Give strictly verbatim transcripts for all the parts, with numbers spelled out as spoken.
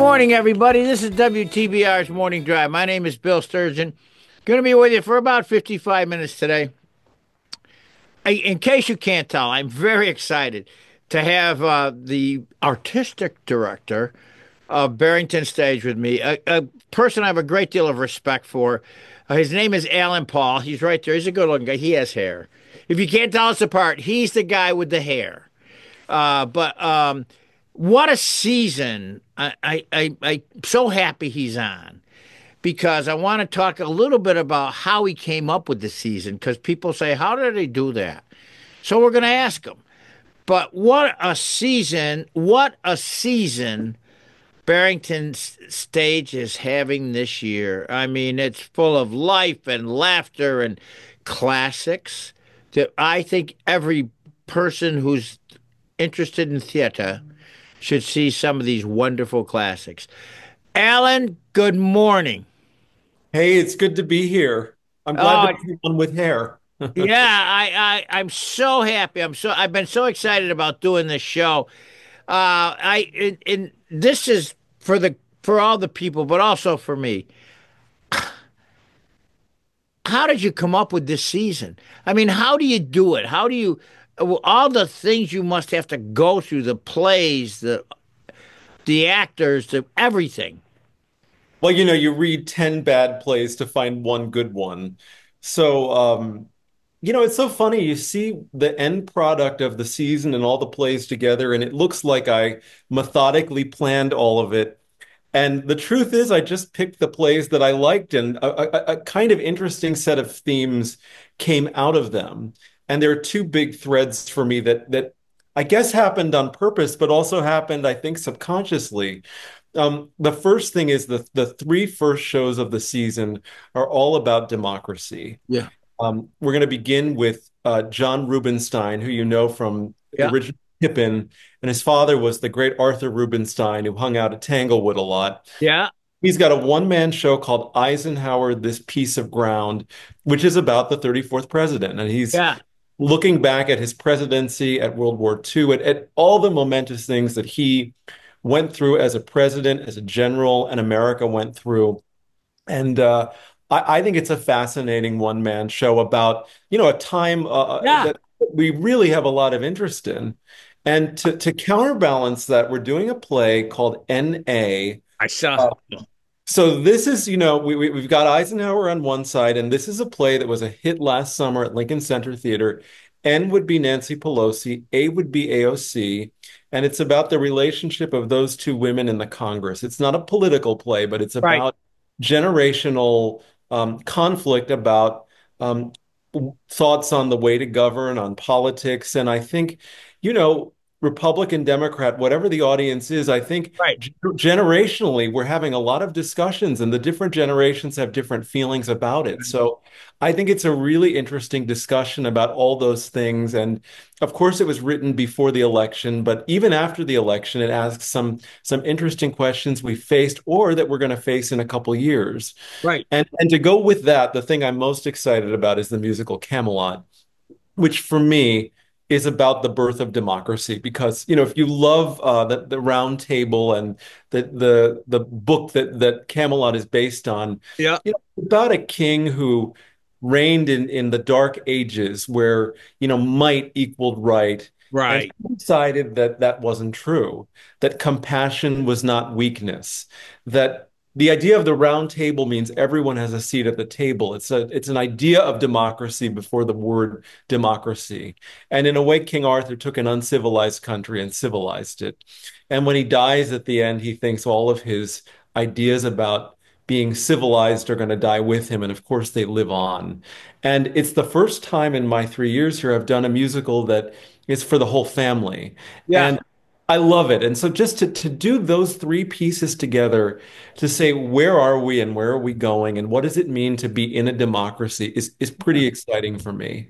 morning, everybody. This is W T B R's Morning Drive. My name is Bill Sturgeon. Going to be with you for about fifty-five minutes today. I, in case you can't tell, I'm very excited to have uh, the artistic director of Barrington Stage with me, a, a person I have a great deal of respect for. Uh, his name is Alan Paul. He's right there. He's a good looking guy. He has hair. If you can't tell us apart, he's the guy with the hair. Uh, but um, what a season. I, I, I, I'm so happy he's on because I want to talk a little bit about how he came up with the season because people say, how did he do that? So we're going to ask him. But what a season, what a season Barrington Stage is having this year. I mean, it's full of life and laughter and classics that I think every person who's interested in theater should see some of these wonderful classics. Alan, good morning. Hey, it's good to be here. I'm glad Oh, to be on with hair. yeah, I, I, I'm so happy. I'm so, I've been so excited about doing this show. Uh, I, and, and this is for the, for all the people, but also for me. How did you come up with this season? I mean, how do you do it? How do you, all the things you must have to go through, the plays, the, the actors, the everything. Well, you know, you read ten bad plays to find one good one. So, um, you know, it's so funny. You see the end product of the season and all the plays together, and it looks like I methodically planned all of it. And the truth is, I just picked the plays that I liked, and a, a, a kind of interesting set of themes came out of them. And there are two big threads for me that that I guess happened on purpose, but also happened, I think, subconsciously. Um, the first thing is the the three first shows of the season are all about democracy. Yeah. Um, we're going to begin with uh, John Rubinstein, who you know from the Yeah. original Pippin, and his father was the great Arthur Rubinstein, who hung out at Tanglewood a lot. Yeah. He's got a one-man show called Eisenhower, This Piece of Ground, which is about the thirty-fourth president. And he's Yeah. looking back at his presidency, at World War Two, at, at all the momentous things that he went through as a president, as a general, and America went through. And uh, I, I think it's a fascinating one-man show about, you know, a time uh, Yeah. that we really have a lot of interest in. And to, to counterbalance that, we're doing a play called N A. I saw. Uh, so this is, you know, we, we, we've got Eisenhower on one side, and this is a play that was a hit last summer at Lincoln Center Theater. N would be Nancy Pelosi, A would be A O C, and it's about the relationship of those two women in the Congress. It's not a political play, but it's Right. about generational um, conflict about um, thoughts on the way to govern, on politics. And I think, you know, Republican, Democrat, whatever the audience is, I think Right. g- generationally, we're having a lot of discussions, and the different generations have different feelings about it. So I think it's a really interesting discussion about all those things. And of course, it was written before the election, but even after the election, it asks some some interesting questions we faced or that we're going to face in a couple years. Right. And and to go with that, the thing I'm most excited about is the musical Camelot, which for me is about the birth of democracy. Because, you know, if you love uh, the, the Round Table and the the the book that that Camelot is based on, Yeah. you know, about a king who reigned in in the Dark Ages where, you know, might equaled right. And Right. he decided that that wasn't true, that compassion was not weakness, that the idea of the round table means everyone has a seat at the table. It's a it's an idea of democracy before the word democracy. And in a way, King Arthur took an uncivilized country and civilized it. And when he dies at the end, he thinks all of his ideas about being civilized are going to die with him. And of course, they live on. And it's the first time in my three years here I've done a musical that is for the whole family. Yeah. And I love it. And so just to, to do those three pieces together to say, where are we and where are we going and what does it mean to be in a democracy is, is pretty exciting for me.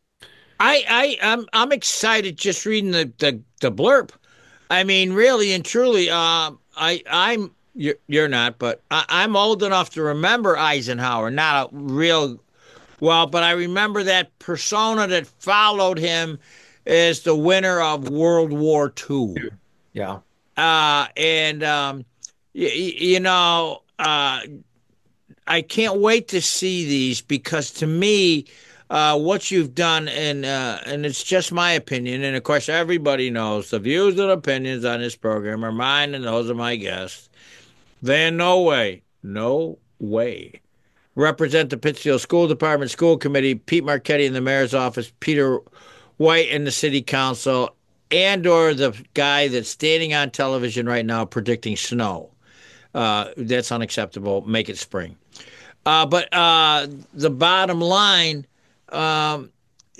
I, I, I'm, I'm excited just reading the, the, the blurb. I mean, really and truly, uh, I, I'm, you're, you're not, but I, I'm old enough to remember Eisenhower, not a real well, but I remember that persona that followed him as the winner of World War Two. Yeah. Uh, and um, you, you know, uh, I can't wait to see these because to me, uh, what you've done, and uh, and it's just my opinion, and of course everybody knows the views and opinions on this program are mine and those of my guests. They in no way, no way represent the Pittsfield School Department, School Committee, Pete Marchetti in the mayor's office, Peter White in the city council, and or the guy that's standing on television right now predicting snow. Uh, that's unacceptable. Make it spring. Uh, but uh, the bottom line, um,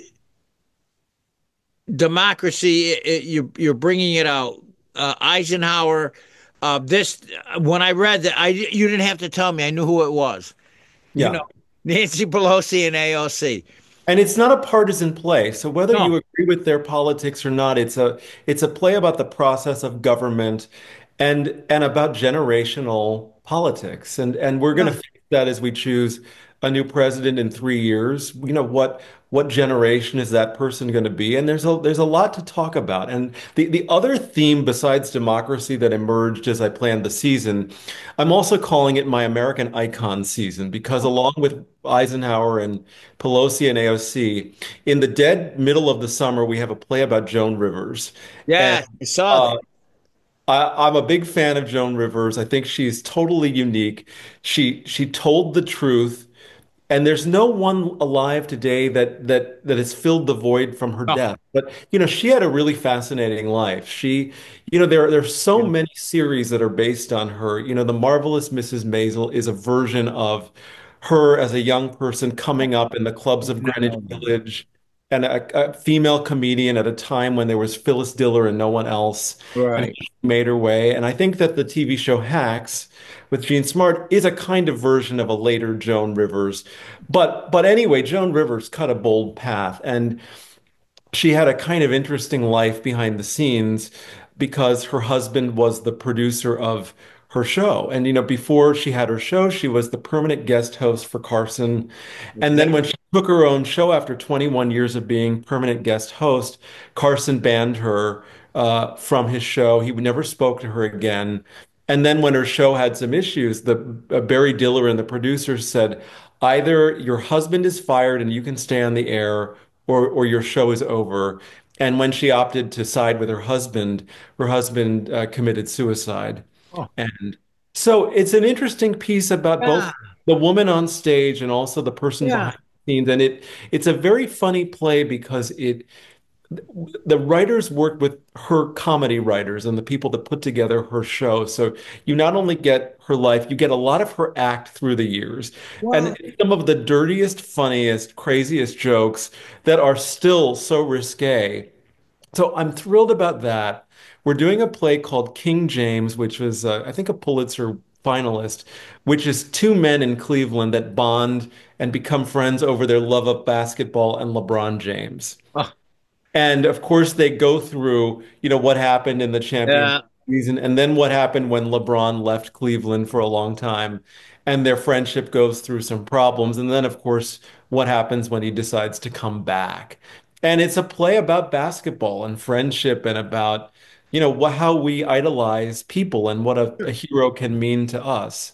democracy, it, it, you're, you're bringing it out. Uh, Eisenhower, uh, this, when I read that, I, you didn't have to tell me. I knew who it was. You know, Yeah. Nancy Pelosi and A O C. And it's not a partisan play. So whether No, you agree with their politics or not, it's a it's a play about the process of government and and about generational politics. And and we're going to no. face that as we choose a new president in three years. You know, what what generation is that person going to be? And there's a there's a lot to talk about. And the the other theme besides democracy that emerged as I planned the season, I'm also calling it my American icon season because along with Eisenhower and Pelosi and A O C. In the dead middle of the summer, we have a play about Joan Rivers. And Yeah, I saw uh, that. I, I'm a big fan of Joan Rivers. I think she's totally unique. She she told the truth, and there's no one alive today that that that has filled the void from her Oh, death. But you know, she had a really fascinating life. She, you know, there there's so yeah. many series that are based on her. You know, The Marvelous Missus Maisel is a version of her as a young person coming up in the clubs of No, Greenwich no, no. Village, and a, a female comedian at a time when there was Phyllis Diller and no one else, and Right. she made her way. And I think that the T V show Hacks with Gene Smart is a kind of version of a later Joan Rivers. But but anyway, Joan Rivers cut a bold path, and she had a kind of interesting life behind the scenes because her husband was the producer of her show. And you know, before she had her show, she was the permanent guest host for Carson. And then when she took her own show after twenty-one years of being permanent guest host, Carson banned her uh, from his show. He never spoke to her again. And then when her show had some issues, the uh, Barry Diller and the producers said, either your husband is fired and you can stay on the air, or or your show is over. And when she opted to side with her husband, her husband uh, committed suicide. Oh, And so it's an interesting piece about both yeah, the woman on stage and also the person yeah. behind the scenes. And it it's a very funny play because it the writers worked with her comedy writers and the people that put together her show. So you not only get her life, you get a lot of her act through the years. Well, And some of the dirtiest, funniest, craziest jokes that are still so risque. So I'm thrilled about that. We're doing a play called King James, which was, uh, I think, a Pulitzer finalist, which is two men in Cleveland that bond and become friends over their love of basketball and LeBron James. oh, And of course, they go through, you know, what happened in the championship yeah. season, and then what happened when LeBron left Cleveland for a long time, and their friendship goes through some problems. And then, of course, what happens when he decides to come back. And it's a play about basketball and friendship and about, you know, what, how we idolize people and what a, a hero can mean to us.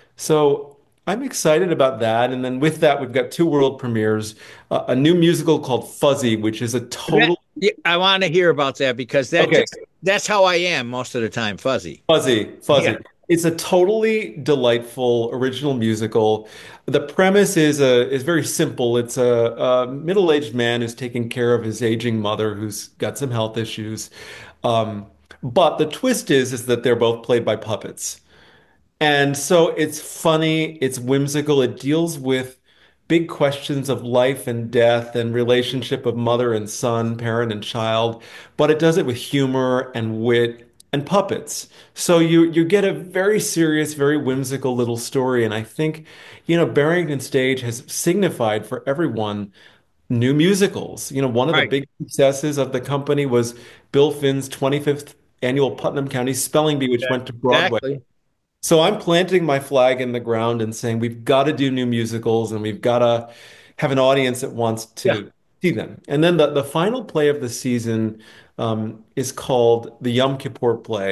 So I'm excited about that. And then with that, we've got two world premieres, uh, a new musical called Fuzzy, which is a That, total yeah, I want to hear about that because that okay, just that's how I am most of the time, fuzzy. Fuzzy, Yeah. Fuzzy. It's a totally delightful original musical. The premise is a is very simple. It's a, a middle-aged man who's taking care of his aging mother who's got some health issues. Um, but the twist is is that they're both played by puppets. And so it's funny, it's whimsical, it deals with big questions of life and death and relationship of mother and son, parent and child, but it does it with humor and wit and puppets. So you you get a very serious, very whimsical little story. And I think, you know, Barrington Stage has signified for everyone new musicals. You know, one of the Right. big successes of the company was Bill Finn's twenty-fifth annual Putnam County Spelling Bee, which Yeah. went to Broadway. Exactly. So I'm planting my flag in the ground and saying we've got to do new musicals and we've got to have an audience that wants Yeah. to see them. And then the, the final play of the season um, is called the Yom Kippur play.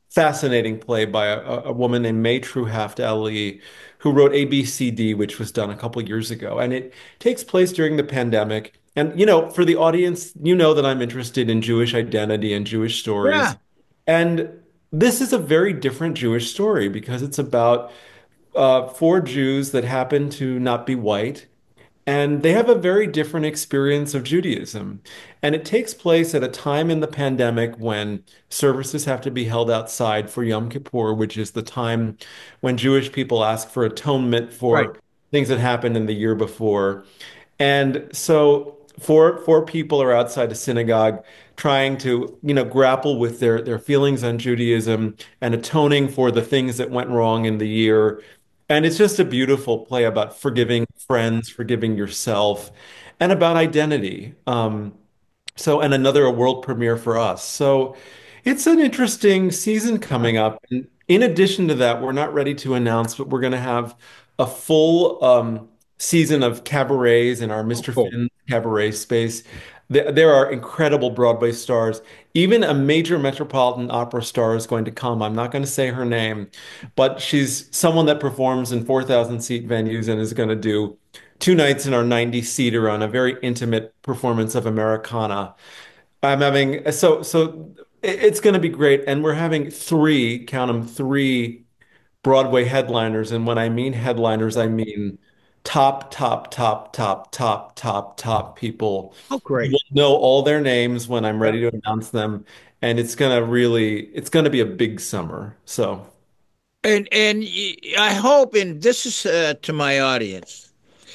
fascinating play by a, a woman named May True Haft Ali, who wrote A B C D, which was done a couple of years ago. And it takes place during the pandemic. And, you know, for the audience, you know that I'm interested in Jewish identity and Jewish stories. Yeah, And this is a very different Jewish story because it's about uh, four Jews that happen to not be white, and they have a very different experience of Judaism. And it takes place at a time in the pandemic when services have to be held outside for Yom Kippur, which is the time when Jewish people ask for atonement right. for things that happened in the year before. And so four four people are outside a synagogue trying to, you know, grapple with their their feelings on Judaism and atoning for the things that went wrong in the year. And it's just a beautiful play about forgiving friends, forgiving yourself, and about identity. Um, so, and another a world premiere for us. So it's an interesting season coming up. And in addition to that, we're not ready to announce, but we're going to have a full um, season of cabarets in our Oh, mister cool. Finn cabaret space. There, there are incredible Broadway stars. Even a major Metropolitan Opera star is going to come. I'm not going to say her name, but she's someone that performs in four thousand seat venues and is going to do two nights in our ninety seater on a very intimate performance of Americana. I'm having so so it's going to be great, and we're having three, count them, three Broadway headliners, and when I mean headliners, I mean top, top, top, top, top, top, top people. Oh, You great. will know all their names when I'm Yeah. ready to announce them, and it's going to really, it's going to be a big summer. So, And and y- I hope, and this is uh, to my audience,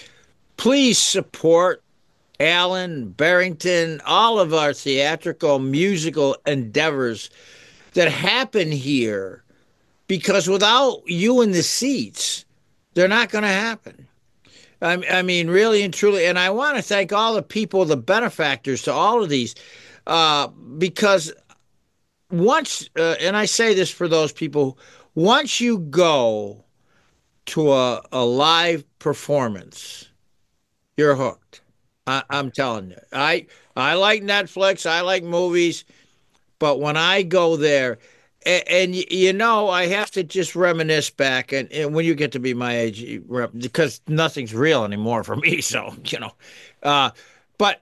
please support Alan Barrington, all of our theatrical musical endeavors that happen here, because without you in the seats, they're not going to happen. I, I mean, really and truly. And I want to thank all the people, the benefactors to all of these, uh, because once, uh, and I say this for those people, once you go to a, a live performance, you're hooked. I, I'm telling you. I I like Netflix. I like movies, but when I go there, and, and you know, I have to just reminisce back, and, and when you get to be my age, because nothing's real anymore for me. So you know, uh, but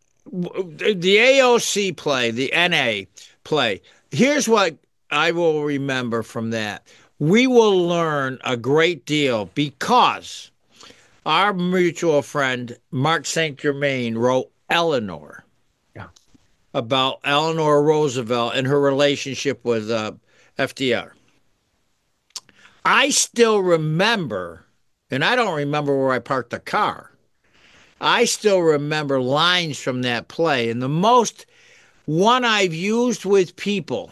the A O C play, the N A play. Here's what I will remember from that. We will learn a great deal because our mutual friend, Mark Saint Germain, wrote Eleanor yeah. about Eleanor Roosevelt and her relationship with uh, F D R. I still remember, and I don't remember where I parked the car. I still remember lines from that play. And the most one I've used with people,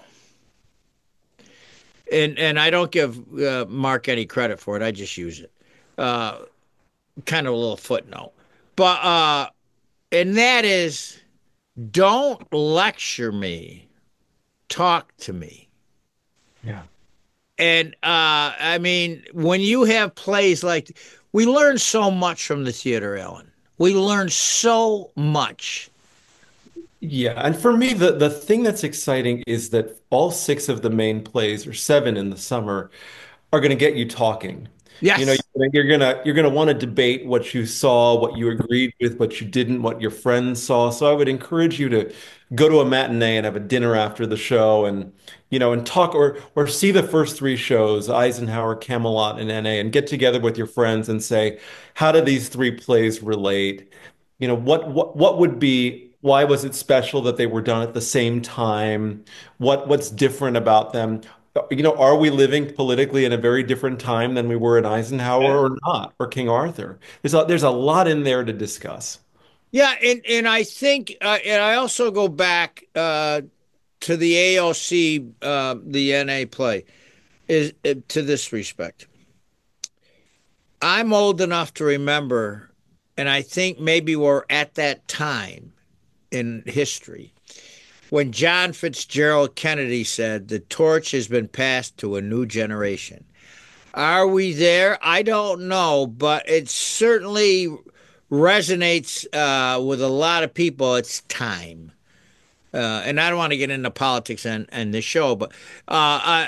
and, and I don't give uh, Mark any credit for it, I just use it. Uh, kind of a little footnote. But, uh, and that is, don't lecture me, talk to me. Yeah. And uh, I mean, when you have plays like, we learn so much from the theater, Ellen. We learn so much. Yeah, and for me, the the thing that's exciting is that all six of the main plays, or seven in the summer, are going to get you talking. You know, Yes. you're gonna you're gonna want to debate what you saw, what you agreed with, what you didn't, what your friends saw. So I would encourage you to go to a matinee and have a dinner after the show, and you know, and talk or or see the first three shows, Eisenhower, Camelot, and N A, and get together with your friends and say, how do these three plays relate? You know, what what what would be why was it special that they were done at the same time? What what's different about them? You know, are we living politically in a very different time than we were in Eisenhower or not, or King Arthur? There's a, there's a lot in there to discuss. Yeah, and and I think, uh, and I also go back uh, to the A O C, uh, the N A play, is uh, to this respect. I'm old enough to remember, and I think maybe we're at that time in history when John Fitzgerald Kennedy said, the torch has been passed to a new generation. Are we there? I don't know, but it certainly resonates uh, with a lot of people. It's time. Uh, and I don't want to get into politics and and the show, but uh, uh,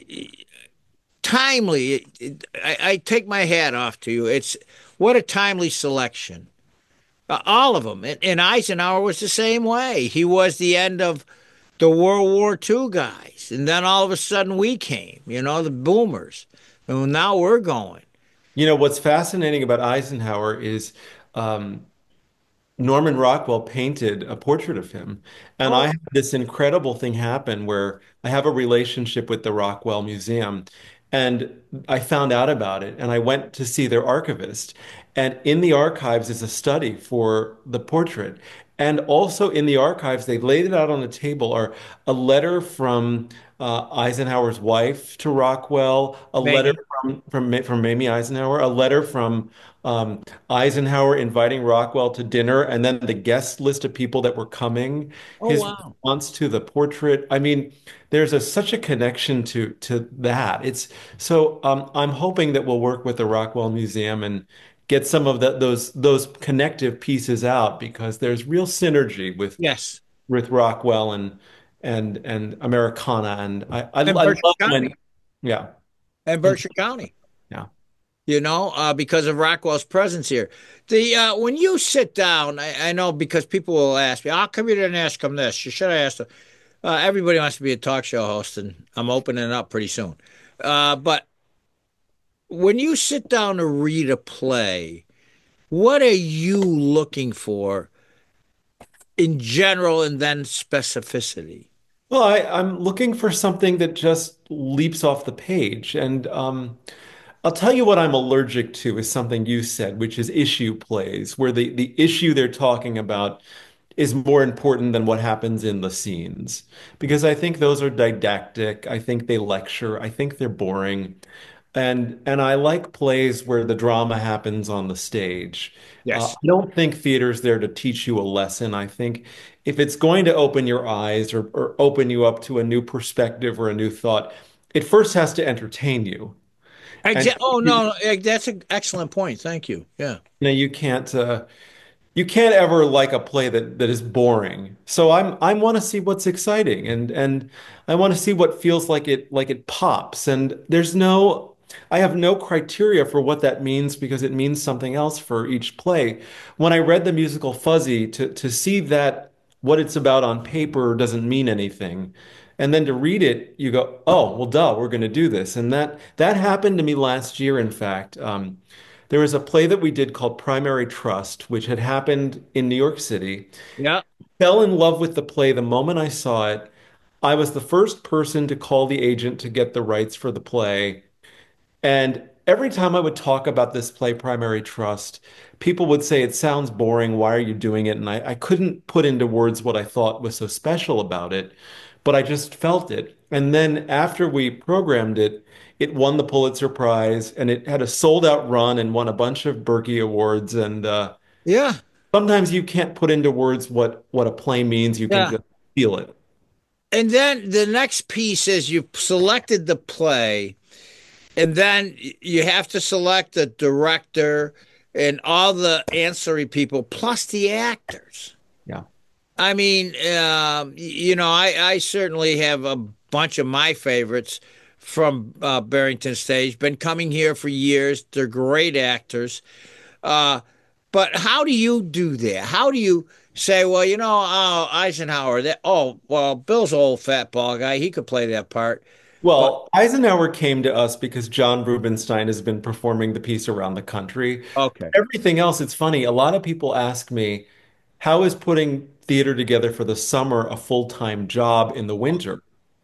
timely. It, it, I, I take my hat off to you. It's what a timely selection. Uh, all of them. And, and Eisenhower was the same way. He was the end of the World War Two guys, and then all of a sudden we came. You know, the boomers. And now we're going. You know, what's fascinating about Eisenhower is um, Norman Rockwell painted a portrait of him. And I Oh, had this incredible thing happen where I have a relationship with the Rockwell Museum. And I found out about it and I went to see their archivist. And in the archives is a study for the portrait. And also in the archives, they laid it out on the table are a letter from uh, Eisenhower's wife to Rockwell, a letter Mamie. from from, from Mamie Eisenhower, a letter from um, Eisenhower inviting Rockwell to dinner, and then the guest list of people that were coming, Oh, his wow. response to the portrait. I mean, there's a such a connection to to that. It's so um, I'm hoping that we'll work with the Rockwell Museum and get some of that those those connective pieces out because there's real synergy with Yes. with Rockwell and and and Americana, and I I, I And Berkshire love when County. yeah And and Berkshire County. yeah. You know, uh, because of Rockwell's presence here. The uh, when you sit down, I, I know because people will ask me, "How come you didn't ask him this? You should have asked him." Uh, everybody wants to be a talk show host, and I'm opening up pretty soon. Uh, but when you sit down to read a play, what are you looking for in general, and then specificity? Well, I, I'm looking for something that just leaps off the page. And um, I'll tell you what I'm allergic to is something you said, which is issue plays, where the, the issue they're talking about is more important than what happens in the scenes. Because I think those are didactic. I think they lecture. I think they're boring. And and I like plays where the drama happens on the stage. Uh, Yes. I don't think theater's there to teach you a lesson. I think if it's going to open your eyes or, or open you up to a new perspective or a new thought, it first has to entertain you. And Exa- oh you, no, eh, that's an excellent point. Thank you. Yeah. you know, you can't uh, you can't ever like a play that that is boring. So I'm I want to see what's exciting and and I want to see what feels like it like it pops. And there's no I have no criteria for what that means because it means something else for each play. When I read the musical Fuzzy, to to see that what it's about on paper doesn't mean anything. And then to read it, you go, oh, well, duh, we're going to do this. And that that happened to me last year, in fact. Um, there was a play that we did called Primary Trust, which had happened in New York City. Yeah. Fell in love with the play the moment I saw it. I was the first person to call the agent to get the rights for the play. And every time I would talk about this play, Primary Trust, people would say, it sounds boring. Why are you doing it? And I, I couldn't put into words what I thought was so special about it, but I just felt it. And then after we programmed it, it won the Pulitzer Prize and it had a sold out run and won a bunch of Berkey Awards. And uh, Yeah. sometimes you can't put into words what, what a play means. You can Yeah. just feel it. And then the next piece is you've selected the play, and then you have to select the director and all the ancillary people plus the actors. Yeah. I mean, um, you know, I, I certainly have a bunch of my favorites from uh, Barrington Stage. Been coming here for years. They're great actors. Uh, but how do you do that? How do you say, well, you know, uh, Eisenhower, that, oh, well, Bill's an old fat ball guy. He could play that part. But Well, Eisenhower came to us because John Rubinstein has been performing the piece around the country. okay. Everything else, it's funny. A lot of people ask me, how is putting theater together for the summer a full-time job in the winter?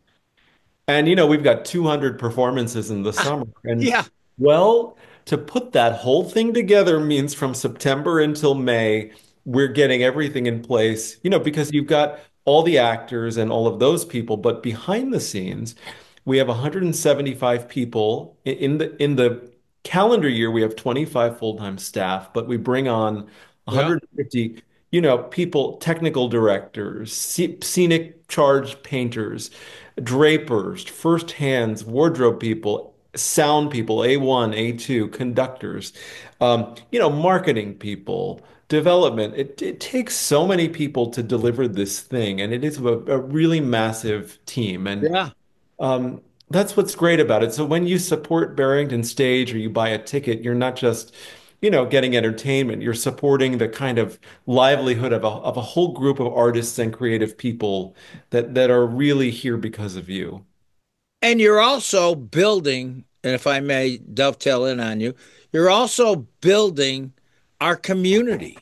And you know, we've got two hundred performances in the summer. And Yeah. well, to put that whole thing together means from September until May, we're getting everything in place, you know, because you've got all the actors and all of those people, but behind the scenes, we have one hundred seventy-five people I- in the in the calendar year, we have twenty-five full-time staff, but we bring on Yeah. one hundred fifty, you know, people, technical directors, sce- scenic charge painters, drapers, first hands, wardrobe people, sound people, A one, A two, conductors, um, you know, marketing people, development. It, it takes so many people to deliver this thing, and it is a, a really massive team. And Yeah. um, that's what's great about it. So when you support Barrington Stage or you buy a ticket, you're not just, you know, getting entertainment. You're supporting the kind of livelihood of a of a whole group of artists and creative people that that are really here because of you. And you're also building, and if I may dovetail in on you, you're also building our community.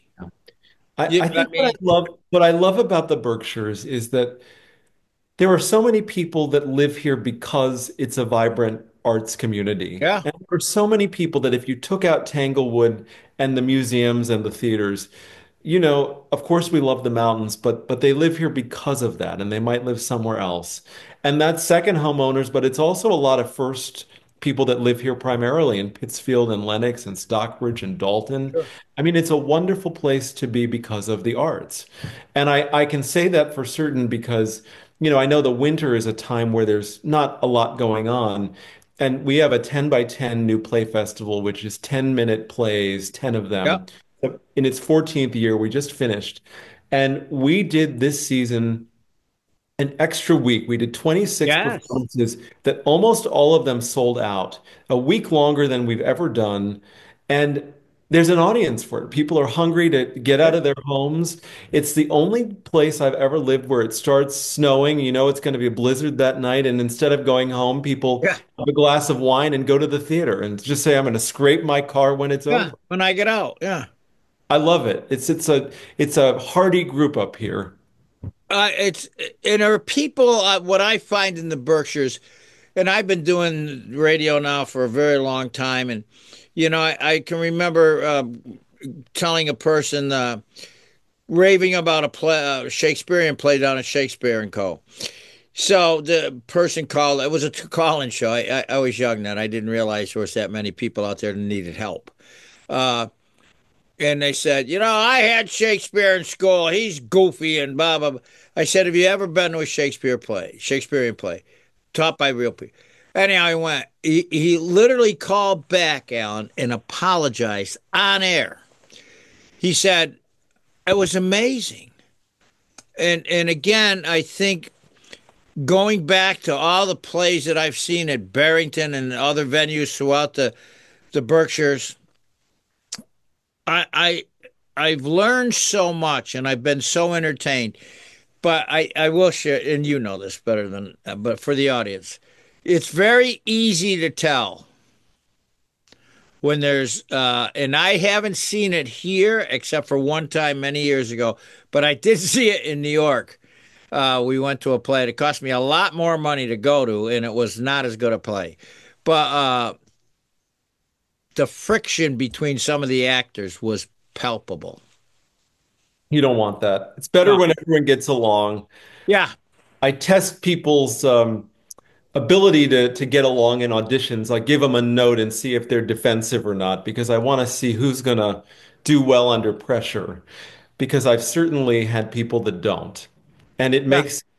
I, You I know what think I what I mean? love what I love about the Berkshires is that there are so many people that live here because it's a vibrant arts community. Yeah. And there are so many people that if you took out Tanglewood and the museums and the theaters, you know, of course we love the mountains, but but they live here because of that, and they might live somewhere else. And that's second homeowners, but it's also a lot of first people that live here primarily in Pittsfield and Lenox and Stockbridge and Dalton. Sure. I mean, it's a wonderful place to be because of the arts. And I, I can say that for certain because, you know, I know the winter is a time where there's not a lot going on. And we have a ten by ten new play festival, which is ten minute plays, ten of Yep. them in its fourteenth year. We just finished. And we did this season an extra week. We did twenty-six Yes. performances that almost all of them sold out, a week longer than we've ever done. And there's an audience for it. People are hungry to get out Yeah. of their homes. It's the only place I've ever lived where it starts snowing. You know, it's going to be a blizzard that night. And instead of going home, people Yeah. have a glass of wine and go to the theater and just say, I'm going to scrape my car when it's Yeah. over. When I get out. Yeah. I love it. It's it's a it's a hearty group up here. Uh, it's and there are people. Uh, what I find in the Berkshires, and I've been doing radio now for a very long time, and you know, I, I can remember uh, telling a person uh, raving about a play, uh, Shakespearean play down at Shakespeare and Co. So the person called. It was a call-in show. I, I, I was young then. I didn't realize there was that many people out there that needed help. Uh, and they said, you know, I had Shakespeare in school. He's goofy and blah blah blah. I said, have you ever been to a Shakespeare play, Shakespearean play, taught by real people? Anyhow, he went. He, he literally called back, Alan, and apologized on air. He said it was amazing. And and again, I think going back to all the plays that I've seen at Barrington and other venues throughout the the Berkshires, I I I've learned so much and I've been so entertained. But I, I will share, and you know this better than, uh, but for the audience, it's very easy to tell when there's, uh, and I haven't seen it here except for one time many years ago, but I did see it in New York. Uh, we went to a play. It cost me a lot more money to go to, and it was not as good a play. But uh, the friction between some of the actors was palpable. You don't want that. It's better No. when everyone gets along. Yeah. I test people's um, ability to to get along in auditions. I give them a note and see if they're defensive or not because I want to see who's gonna do well under pressure. Because I've certainly had people that don't, and it Yeah. makes it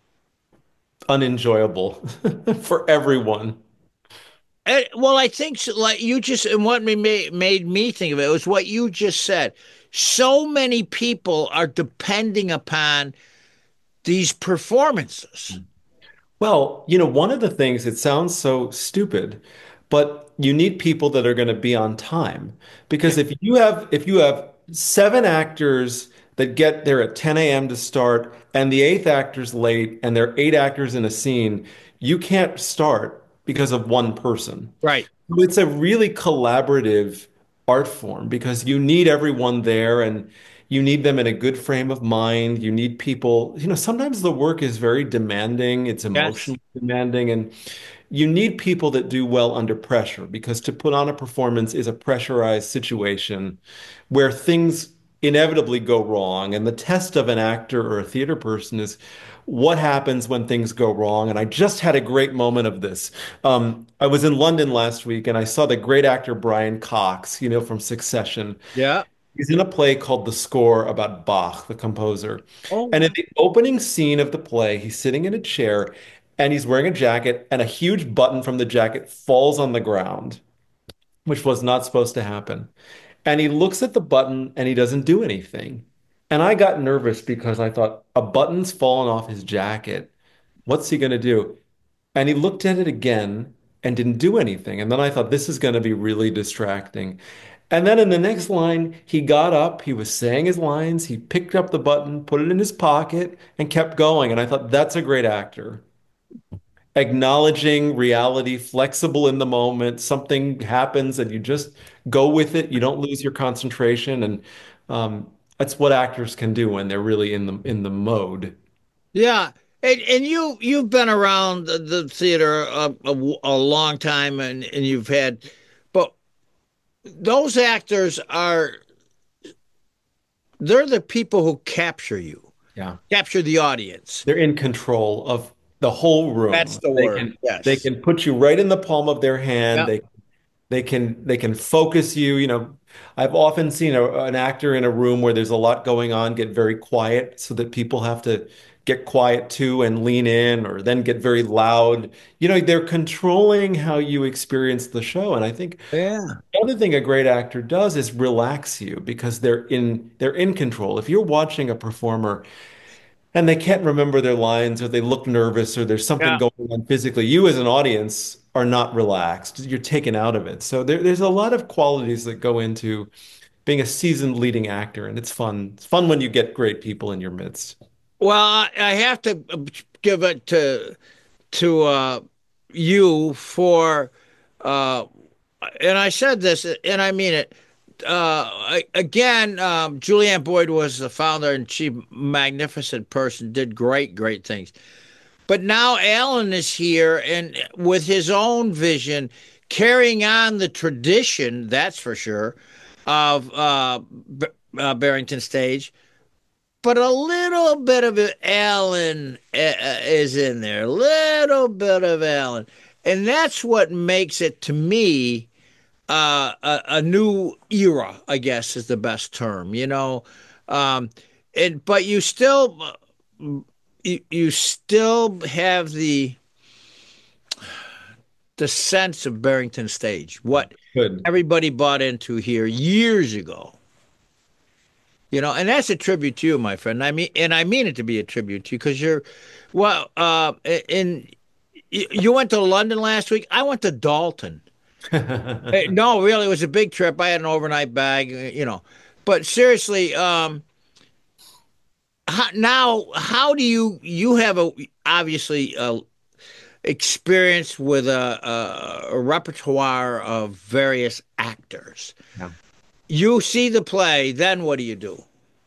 unenjoyable for everyone. Eh, well, I think so, like you just and what me made, made me think of it was what you just said. So many people are depending upon these performances. Well, you know, one of the things, it sounds so stupid, but you need people that are going to be on time. Because if you have if you have seven actors that get there at ten a m to start and the eighth actor's late and there are eight actors in a scene, you can't start because of one person. Right. So it's a really collaborative art form because you need everyone there and you need them in a good frame of mind. You need people, you know, sometimes the work is very demanding, it's Yes. emotionally demanding, and you need people that do well under pressure because to put on a performance is a pressurized situation where things inevitably go wrong. And the test of an actor or a theater person is what happens when things go wrong. And I just had a great moment of this. Um, I was in London last week and I saw the great actor Brian Cox, you know, from Succession. Yeah. He's in a play called The Score about Bach, the composer. Oh, And in the opening scene of the play, he's sitting in a chair and he's wearing a jacket, and a huge button from the jacket falls on the ground, which was not supposed to happen. And he looks at the button and he doesn't do anything. And I got nervous because I thought a button's fallen off his jacket. What's he going to do? And he looked at it again and didn't do anything. And then I thought, this is going to be really distracting. And then in the next line, he got up, he was saying his lines, he picked up the button, put it in his pocket, and kept going. And I thought, that's a great actor. Acknowledging reality, flexible in the moment, something happens and you just go with it. You don't lose your concentration. And um, that's what actors can do when they're really in the in the mode. Yeah. And, and you you've been around the, the theater a, a, a long time, and, and you've had, but those actors are they're the people who capture you, Yeah. capture the audience. They're in control of the whole That's room. the They word. can they Yes. can put you right in the palm of their hand. Yeah. They they can they can focus you. You know, I've often seen a, an actor in a room where there's a lot going on get very quiet so that people have to get quiet too and lean in or then get very loud. You know, they're controlling how you experience the show. And I think Yeah. the other thing a great actor does is relax you because they're in they're in control. If you're watching a performer and they can't remember their lines or they look nervous or there's something Yeah. going on physically, you as an audience are not relaxed. You're taken out of it. So there, there's a lot of qualities that go into being a seasoned leading actor, and it's fun. It's fun when you get great people in your midst. Well, I, I have to give it to to uh, you for, uh, and I said this, and I mean it. Uh, again, um, Julianne Boyd was the founder, and she magnificent person, did great, great things. But now Alan is here, and with his own vision, carrying on the tradition, that's for sure, of uh, B- uh, Barrington Stage. But a little bit of Alan uh, is in there, a little bit of Alan, and that's what makes it to me uh, a, a new era, I guess is the best term, you know. Um, and but you still you, you still have the the sense of Barrington Stage, what Good. everybody bought into here years ago. You know, and that's a tribute to you, my friend. I mean, and I mean it to be a tribute to you because you're, well, uh, in you went to London last week. I went to Dalton. Eh, No, really, it was a big trip. I had an overnight bag, uh, you know. But seriously, um, how, now how do you you have a obviously a experience with a, a, a repertoire of various actors. Yeah. You see the play, then what do you do?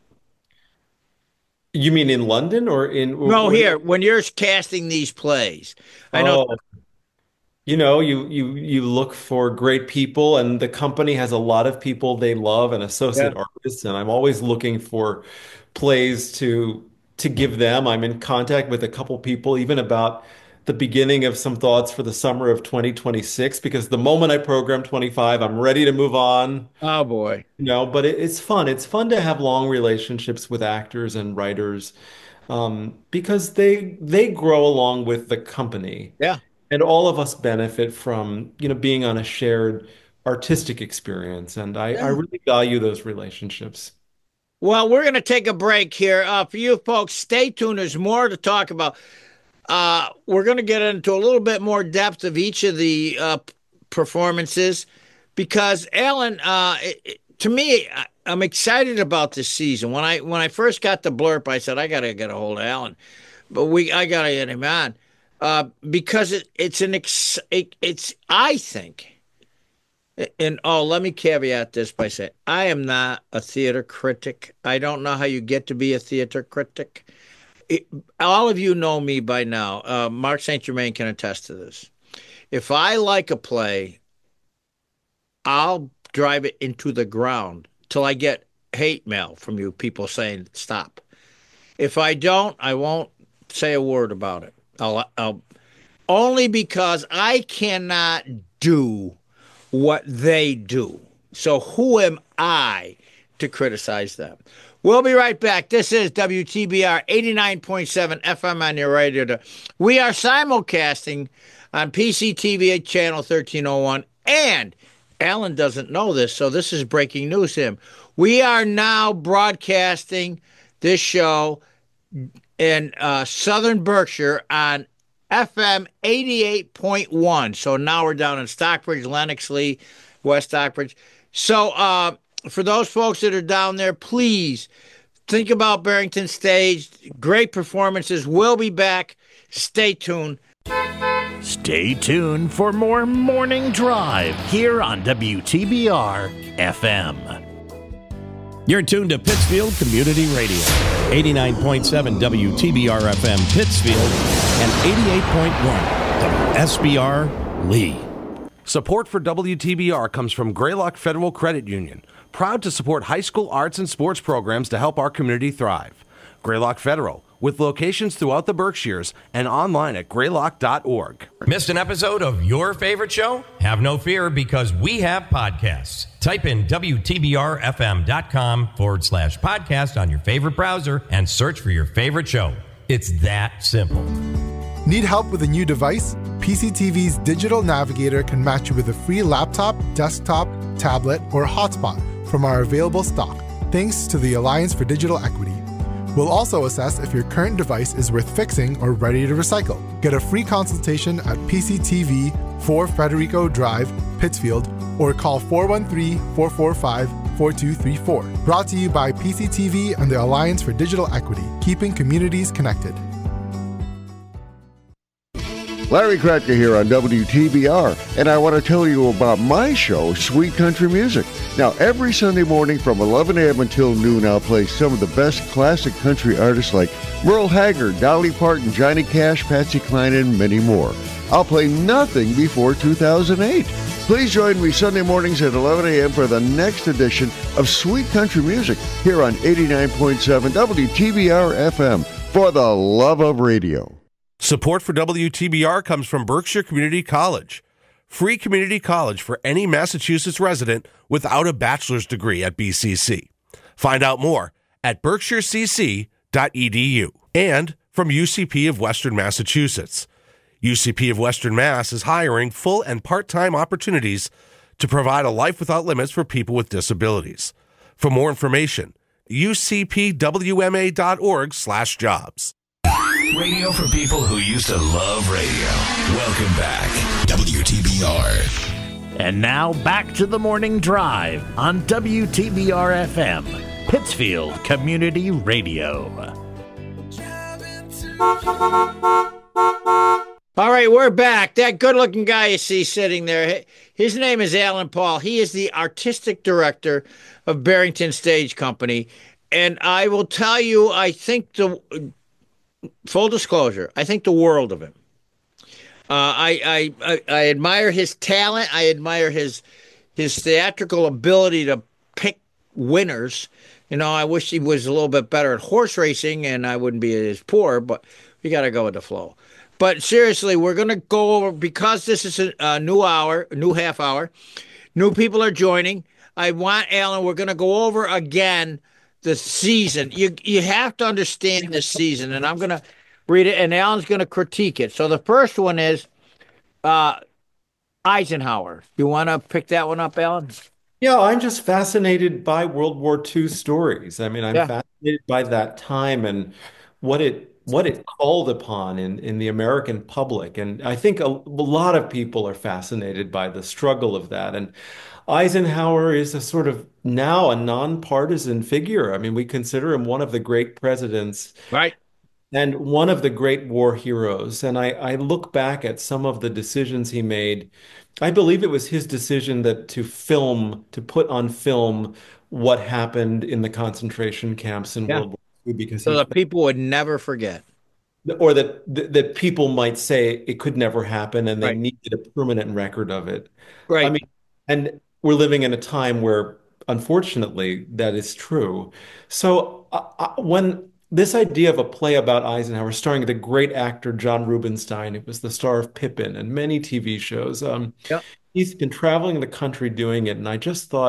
You mean in London or in No, what? here when you're casting these plays, I know. Oh, you know, you you you look for great people, and the company has a lot of people they love and Yeah. associate artists, and I'm always looking for plays to to give them. I'm in contact with a couple people, even about the beginning of some thoughts for the summer of twenty twenty-six, because the moment I program twenty-five, I'm ready to move on. Oh boy. You know, but it, it's fun. It's fun to have long relationships with actors and writers, um, because they they grow along with the company. Yeah. And all of us benefit from, you know, being on a shared artistic experience. And I, I Yeah. really value those relationships. Well, we're going to take a break here. Uh, for you folks, stay tuned. There's more to talk about. Uh, we're going to get into a little bit more depth of each of the uh, performances because Alan, uh, it, it- to me, I, I'm excited about this season. When I when I first got the blurb, I said I got to get a hold of Alan, but we I got to get him on uh, because it, it's an ex, it, it's I think. And oh, let me caveat this by saying I am not a theater critic. I don't know how you get to be a theater critic. It, all of you know me by now. Uh, Mark Saint Germain can attest to this. If I like a play, I'll drive it into the ground till I get hate mail from you people saying stop. If I don't, I won't say a word about it. I'll, I'll only because I cannot do what they do. So who am I to criticize them? We'll be right back. This is W T B R eighty-nine point seven F M on your radio. We are simulcasting on P C T V channel thirteen oh one and Alan doesn't know this, so this is breaking news to him. We are now broadcasting this show in uh, southern Berkshire on F M eighty-eight point one. So now we're down in Stockbridge, Lenox Lee, West Stockbridge. So uh, for those folks that are down there, please think about Barrington Stage. Great performances. We'll be back. Stay tuned. Stay tuned for more Morning Drive here on W T B R F M. You're tuned to Pittsfield Community Radio, eighty-nine point seven W T B R F M Pittsfield and eighty-eight point one W S B R Lee. Support for W T B R comes from Greylock Federal Credit Union, proud to support high school arts and sports programs to help our community thrive. Greylock Federal, with locations throughout the Berkshires and online at greylock dot org. Missed an episode of your favorite show? Have no fear, because we have podcasts. Type in W T B R F M dot com forward slash podcast on your favorite browser and search for your favorite show. It's that simple. Need help with a new device? P C T V's Digital Navigator can match you with a free laptop, desktop, tablet, or hotspot from our available stock, thanks to the Alliance for Digital Equity. We'll also assess if your current device is worth fixing or ready to recycle. Get a free consultation at P C T V four Federico Drive, Pittsfield, or call four one three, four four five, four two three four. Brought to you by P C T V and the Alliance for Digital Equity, keeping communities connected. Larry Kratka here on W T B R, and I want to tell you about my show, Sweet Country Music. Now, every Sunday morning from eleven a.m. until noon, I'll play some of the best classic country artists like Merle Haggard, Dolly Parton, Johnny Cash, Patsy Cline, and many more. I'll play nothing before two thousand eight. Please join me Sunday mornings at eleven a.m. for the next edition of Sweet Country Music here on eighty-nine point seven W T B R F M, for the love of radio. Support for W T B R comes from Berkshire Community College. Free community college for any Massachusetts resident without a bachelor's degree at B C C. Find out more at berkshire c c dot e d u. And from U C P of Western Massachusetts. U C P of Western Mass is hiring full and part-time opportunities to provide a life without limits for people with disabilities. For more information, u c p w m a dot org slash jobs. Radio for people who used to love radio. Welcome back, W T B R. And now back to the Morning Drive on W T B R F M, Pittsfield Community Radio. All right, we're back. That good-looking guy you see sitting there, his name is Alan Paul. He is the artistic director of Barrington Stage Company. And I will tell you, I think the... Full disclosure, I think the world of him. Uh, I, I, I I admire his talent. I admire his his theatrical ability to pick winners. You know, I wish he was a little bit better at horse racing, and I wouldn't be as poor. But we got to go with the flow. But seriously, we're going to go over, because this is a, a new hour, a new half hour. New people are joining. I want Alan. We're going to go over again the season. You you have to understand this season, and I'm going to read it, and Alan's going to critique it. So the first one is uh, Eisenhower. You want to pick that one up, Alan? Yeah, I'm just fascinated by World War Two stories. I mean, I'm Yeah. fascinated by that time and what it what it called upon in, in the American public. And I think a, a lot of people are fascinated by the struggle of that. And Eisenhower is a sort of now a nonpartisan figure. I mean, we consider him one of the great presidents Right. and one of the great war heroes. And I, I look back at some of the decisions he made. I believe it was his decision that to film, to put on film what happened in the concentration camps in Yeah. World War Two, because So he, the people would never forget. or that that people might say it could never happen and they Right. needed a permanent record of it. Right. I mean, and we're living in a time where, unfortunately, that is true. So uh, uh, when this idea of a play about Eisenhower, starring the great actor John Rubinstein, who was the star of Pippin and many T V shows, um, Yep. he's been traveling the country doing it, and I just thought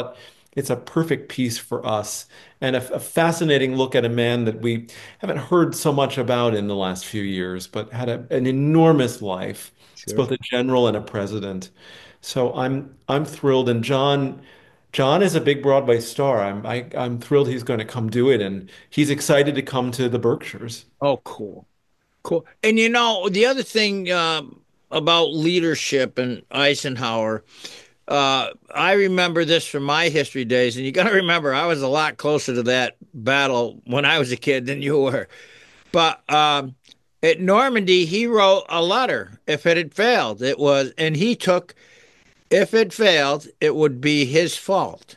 it's a perfect piece for us and a, a fascinating look at a man that we haven't heard so much about in the last few years, but had a, an enormous life. It's Sure. both a general and a president. So I'm I'm thrilled. And John John is a big Broadway star. I'm I, I'm thrilled he's going to come do it, and he's excited to come to the Berkshires. Oh, cool. Cool. And you know, the other thing um, about leadership and Eisenhower, uh, I remember this from my history days, and you got to remember, I was a lot closer to that battle when I was a kid than you were. But um, at Normandy, he wrote a letter. If it had failed, it was, and he took, if it failed, it would be his fault.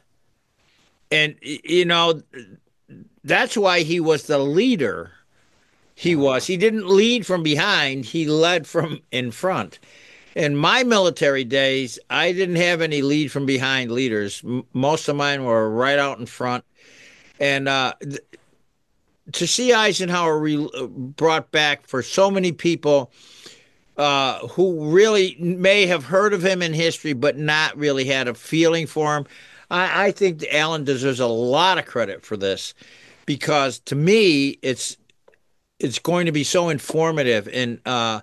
And, you know, that's why he was the leader. He was. He didn't lead from behind, he led from in front. In my military days, I didn't have any lead from behind leaders. M- most of mine were right out in front. And uh, th- to see Eisenhower re- brought back for so many people uh, who really may have heard of him in history, but not really had a feeling for him, I, I think that Alan deserves a lot of credit for this because to me, it's it's going to be so informative and uh,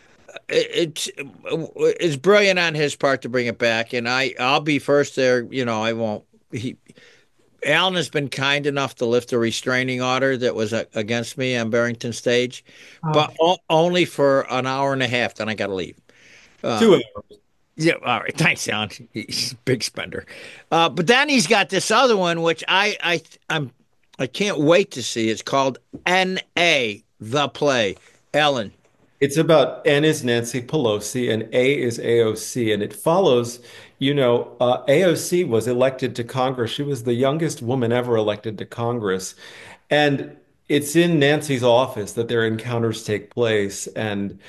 it's it's brilliant on his part to bring it back. And I I'll be first there. You know, I won't. He Alan has been kind enough to lift a restraining order that was uh, against me on Barrington Stage, but o- only for an hour and a half. Then I got to leave. Uh, Two hours. yeah, all right. Thanks, Alan. He's a big spender. Uh, but then he's got this other one, which I I I'm I can't wait to see. It's called N A the play. Ellen. It's about N is Nancy Pelosi and A is A O C, and it follows, you know, uh, A O C was elected to Congress. She was the youngest woman ever elected to Congress, and it's in Nancy's office that their encounters take place, and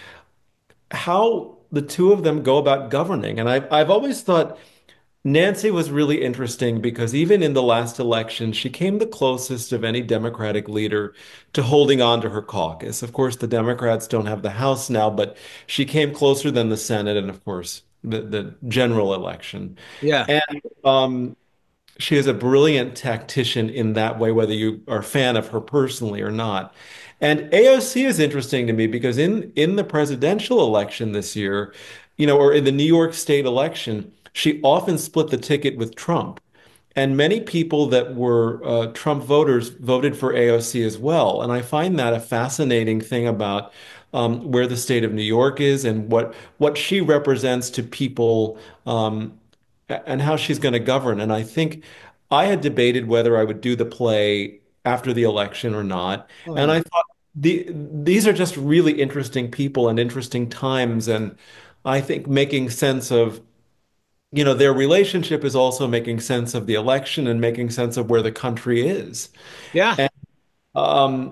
how the two of them go about governing. And I've I've always thought Nancy was really interesting because even in the last election, she came the closest of any Democratic leader to holding on to her caucus. Of course, the Democrats don't have the House now, but she came closer than the Senate and, of course, the, the general election. Yeah. And um, she is a brilliant tactician in that way, whether you are a fan of her personally or not. And A O C is interesting to me because in in the presidential election this year, you know, or in the New York State election, she often split the ticket with Trump. And many people that were uh, Trump voters voted for A O C as well. And I find that a fascinating thing about um, where the state of New York is and what what she represents to people um, and how she's going to govern. And I think I had debated whether I would do the play after the election or not. Oh, And yeah. I thought the these are just really interesting people and interesting times. And I think making sense of, you know, their relationship is also making sense of the election and making sense of where the country is. Yeah. And um,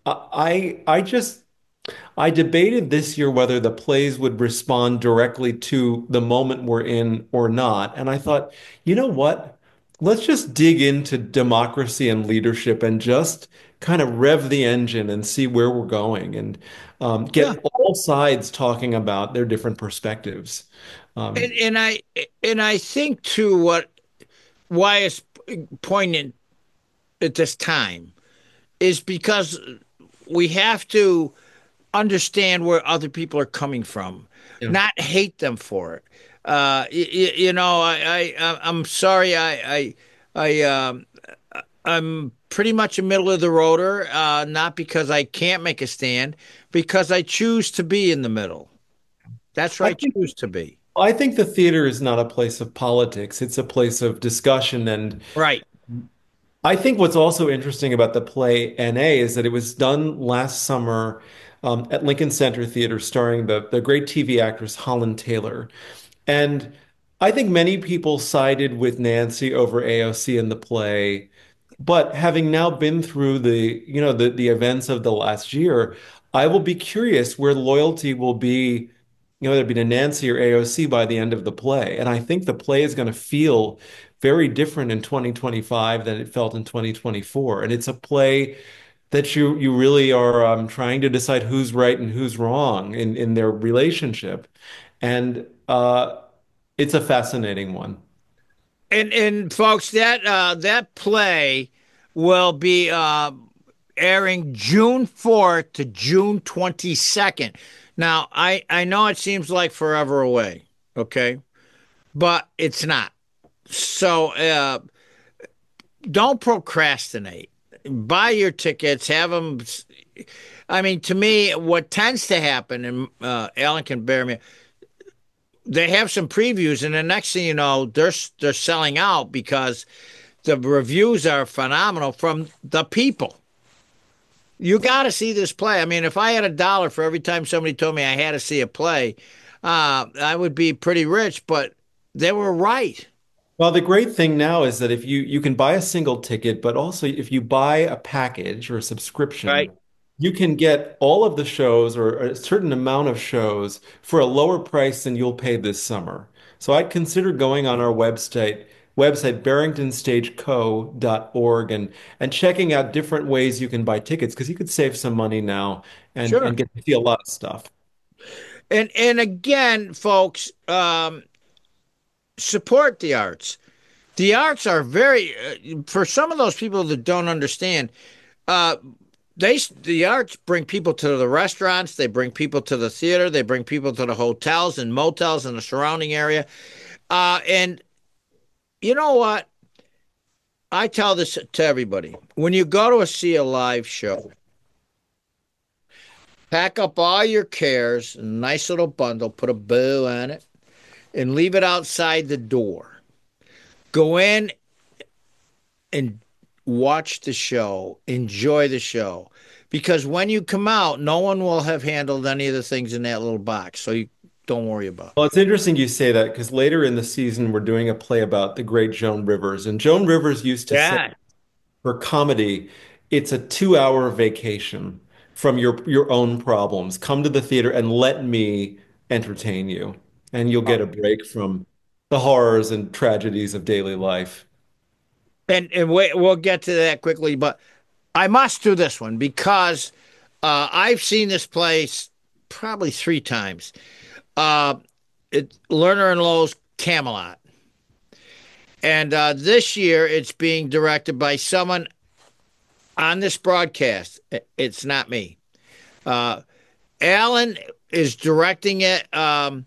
I I just I debated this year whether the plays would respond directly to the moment we're in or not. And I thought, you know what? Let's just dig into democracy and leadership and just kind of rev the engine and see where we're going and um, Yeah. get all sides talking about their different perspectives. Um, And, and I and I think too what why it's poignant at this time is because we have to understand where other people are coming from, yeah. not hate them for it. Uh, you, you know, I, I I'm sorry, I I I um I'm pretty much a middle of the roader, uh, not because I can't make a stand, because I choose to be in the middle. That's where I I think choose to be. I think the theater is not a place of politics. It's a place of discussion. And Right. I think what's also interesting about the play N A is that it was done last summer um, at Lincoln Center Theater, starring the, the great T V actress Holland Taylor. And I think many people sided with Nancy over A O C in the play. But having now been through the, you know, the, the events of the last year, I will be curious where loyalty will be, you know, whether it be to Nancy or A O C by the end of the play. And I think the play is going to feel very different in twenty twenty-five than it felt in twenty twenty-four. And it's a play that you you really are um, trying to decide who's right and who's wrong in, in their relationship. And uh, it's a fascinating one. And and folks, that uh, that play will be uh, airing June fourth to June twenty-second. Now, I I know it seems like forever away, okay, but it's not. So uh, don't procrastinate. Buy your tickets. Have them. I mean, to me, what tends to happen, and uh, Alan can bear me, they have some previews, and the next thing you know, they're they're selling out because the reviews are phenomenal from the people. You got to see this play. I mean, if I had a dollar for every time somebody told me I had to see a play, uh, I would be pretty rich. But they were right. Well, the great thing now is that if you you can buy a single ticket, but also if you buy a package or a subscription, Right. you can get all of the shows or a certain amount of shows for a lower price than you'll pay this summer. So I'd consider going on our website, website barrington stage co dot org and and checking out different ways you can buy tickets because you could save some money now and Sure. and get to see a lot of stuff. And and again, folks, um, support the arts. The arts are very uh, for some of those people that don't understand. Uh, they the arts bring people to the restaurants. They bring people to the theater. They bring people to the hotels and motels in the surrounding area. Uh, and you know what? I tell this to everybody. When you go to a, see a live show, pack up all your cares, a nice little bundle, put a bow on it, and leave it outside the door. Go in and watch the show, enjoy the show. Because when you come out, no one will have handled any of the things in that little box. So you don't worry about it. Well, it's interesting you say that because later in the season, we're doing a play about the great Joan Rivers. And Joan Rivers used to say Yeah. for comedy, it's a two-hour vacation from your your own problems. Come to the theater and let me entertain you, and you'll get a break from the horrors and tragedies of daily life. And, and we, we'll get to that quickly, but I must do this one because uh, I've seen this place probably three times. Uh, it, Lerner and Lowe's Camelot. And uh, this year it's being directed by someone on this broadcast. It's not me. Uh, Alan is directing it. Um,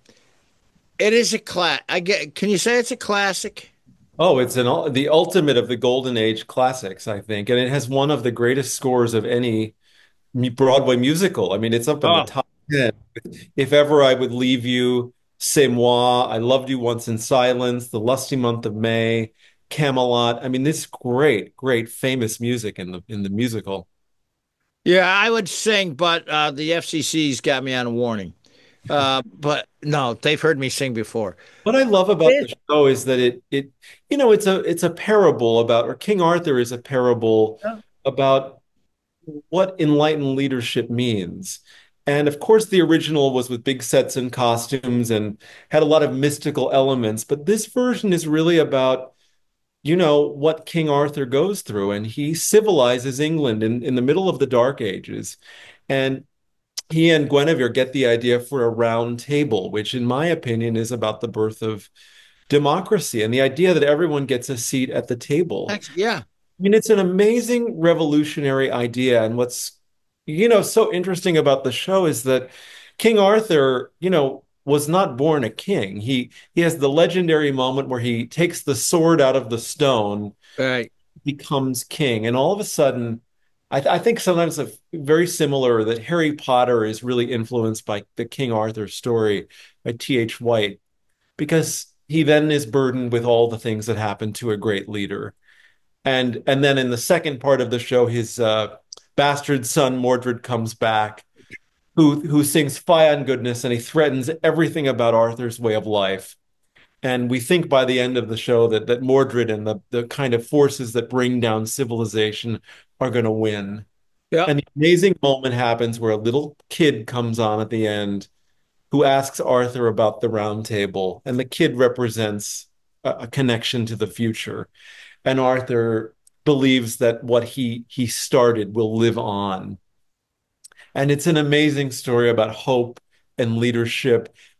it is a class. I get. Can you say it's a classic? Oh, it's an ul- the ultimate of the Golden Age classics, I think, and it has one of the greatest scores of any mu- Broadway musical. I mean, it's up in the Oh, top ten. If ever I would leave you, C'est moi, I loved you once in silence, The lusty month of May, Camelot. I mean, this great, great, famous music in the in the musical. yeah, I would sing, but uh, the F C C's got me on a warning. Uh, but no, they've heard me sing before. What I love about the show is that it it you know it's a it's a parable about or King Arthur is a parable about what enlightened leadership means. And of course, the original was with big sets and costumes and had a lot of mystical elements. But this version is really about, you know, what King Arthur goes through. And he civilizes England in, in the middle of the Dark Ages. And he and Guinevere get the idea for a round table, which, in my opinion, is about the birth of democracy and the idea that everyone gets a seat at the table. Yeah. I mean, it's an amazing revolutionary idea. And what's, you know, so interesting about the show is that King Arthur, you know, was not born a king. He he has the legendary moment where he takes the sword out of the stone, Right. becomes king, and all of a sudden, I, th I think sometimes it's very similar that Harry Potter is really influenced by the King Arthur story by T H. White, because he then is burdened with all the things that happen to a great leader. And and then in the second part of the show, his uh, bastard son Mordred comes back, who who sings "Fie on goodness," and he threatens everything about Arthur's way of life. And we think by the end of the show that that Mordred and the the kind of forces that bring down civilization are going to win. Yeah. And the amazing moment happens where a little kid comes on at the end who asks Arthur about the round table, and the kid represents a, a connection to the future. And Arthur believes that what he he started will live on. And it's an amazing story about hope and leadership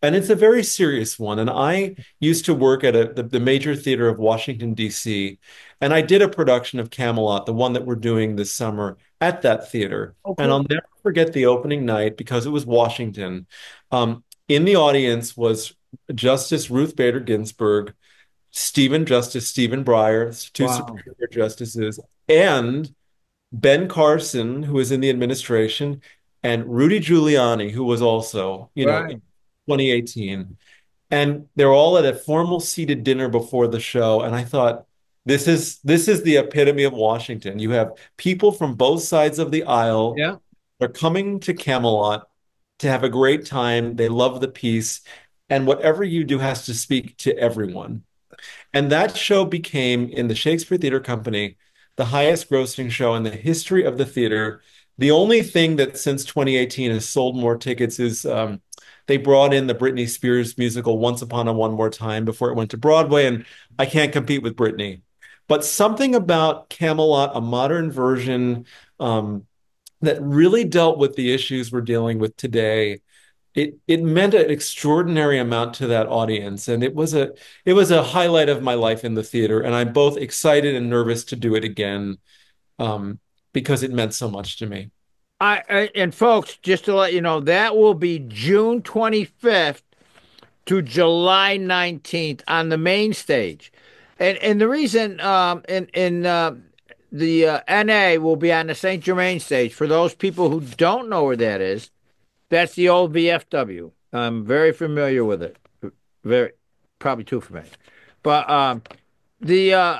And it's a very serious one. And I used to work at a, the, the major theater of Washington, D C, and I did a production of Camelot, the one that we're doing this summer at that theater. Oh, And cool. I'll never forget the opening night because it was Washington. Um, in the audience was Justice Ruth Bader Ginsburg, Stephen Justice Stephen Breyer, two Wow. Superior Justices, and Ben Carson, who was in the administration, and Rudy Giuliani, who was also, you know, Right. in twenty eighteen. And they're all at a formal seated dinner before the show. And I thought, this is this is the epitome of Washington. You have people from both sides of the aisle. Yeah. They're coming to Camelot to have a great time. They love the piece. And whatever you do has to speak to everyone. And that show became, in the Shakespeare Theater Company, the highest grossing show in the history of the theater. The only thing that since twenty eighteen has sold more tickets is um, they brought in the Britney Spears musical Once Upon a One More Time before it went to Broadway, and I can't compete with Britney. But something about Camelot, a modern version um, that really dealt with the issues we're dealing with today, it it meant an extraordinary amount to that audience, and it was a it was a highlight of my life in the theater, and I'm both excited and nervous to do it again, um, because it meant so much to me. I, I and folks, just to let you know, that will be June twenty-fifth to July nineteenth on the main stage. And and the reason um in in uh, the uh, N A will be on the Saint Germain stage. For those people who don't know where that is, that's the old V F W. I'm very familiar with it. Very, probably too familiar. But um, the uh,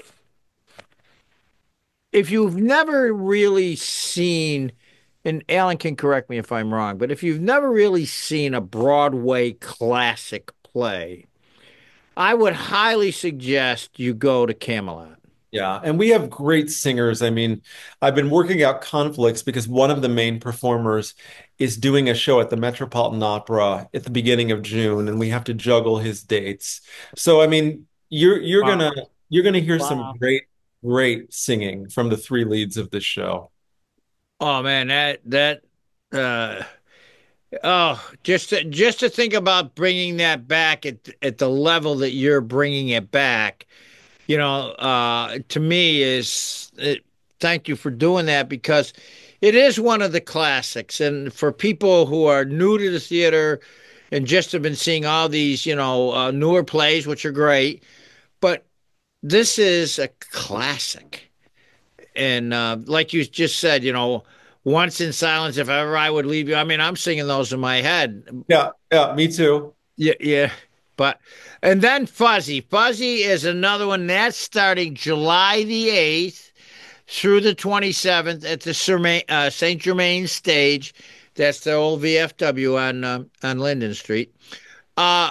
if you've never really seen, and Alan can correct me if I'm wrong, but if you've never really seen a Broadway classic play, I would highly suggest you go to Camelot. Yeah, and we have great singers. I mean, I've been working out conflicts because one of the main performers is doing a show at the Metropolitan Opera at the beginning of June, and we have to juggle his dates. So, I mean, you're you're Wow. gonna you're gonna hear some Wow. great, great singing from the three leads of this show. Oh man, that that uh oh, just to, just to think about bringing that back at at the level that you're bringing it back, you know, uh, to me is it, thank you for doing that because it is one of the classics. And for people who are new to the theater and just have been seeing all these, you know, uh, newer plays, which are great, but this is a classic. And uh, like you just said, you know, once in silence, if ever I would leave you. I mean, I'm singing those in my head. Yeah, yeah, me too. Yeah, yeah. But and then Fuzzy. Fuzzy is another one that's starting July the eighth through the twenty-seventh at the Serma- uh, Saint Germain stage. That's the old V F W on uh, on Linden Street. Uh,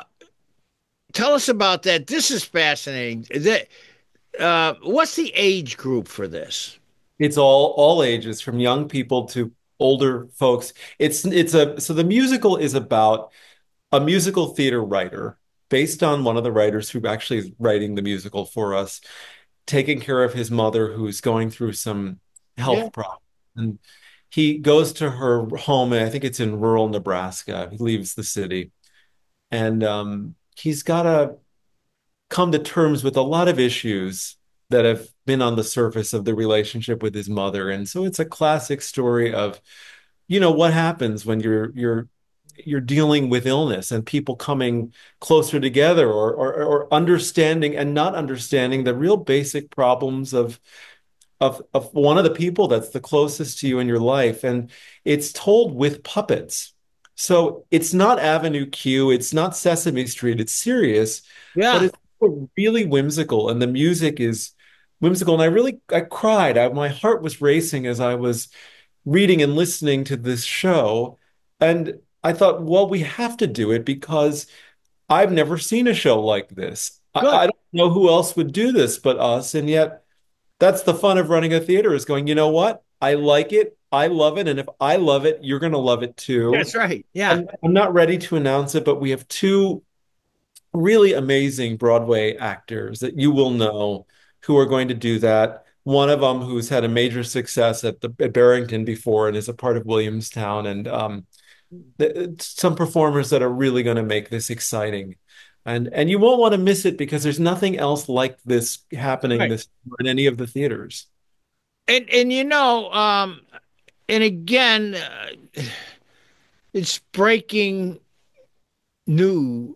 tell us about that. This is fascinating. That, uh, what's the age group for this? It's all all ages, from young people to older folks. It's it's a so the musical is about a musical theater writer based on one of the writers who actually is writing the musical for us, taking care of his mother who's going through some Yeah. health problems. And he goes to her home, and I think it's in rural Nebraska. He leaves the city. And um, he's got to come to terms with a lot of issues that have been on the surface of the relationship with his mother. And so it's a classic story of, you know, what happens when you're you're you're dealing with illness and people coming closer together, or, or or understanding and not understanding the real basic problems of of of one of the people that's the closest to you in your life. And it's told with puppets. So it's not Avenue Q, it's not Sesame Street, it's serious, but Yeah. it's really whimsical, and the music is whimsical. And I really I cried. I, my heart was racing as I was reading and listening to this show. And I thought, well, we have to do it because I've never seen a show like this. I, Good. I don't know who else would do this but us. And yet, that's the fun of running a theater, is going, you know what? I like it. I love it. And if I love it, you're going to love it too. That's right. Yeah. And I'm not ready to announce it, but we have two really amazing Broadway actors that you will know who are going to do that. One of them who's had a major success at the at Barrington before and is a part of Williamstown, and um, some performers that are really going to make this exciting. And and you won't want to miss it because there's nothing else like this happening Right. this in any of the theaters. And and you know, um, and again, uh, it's breaking new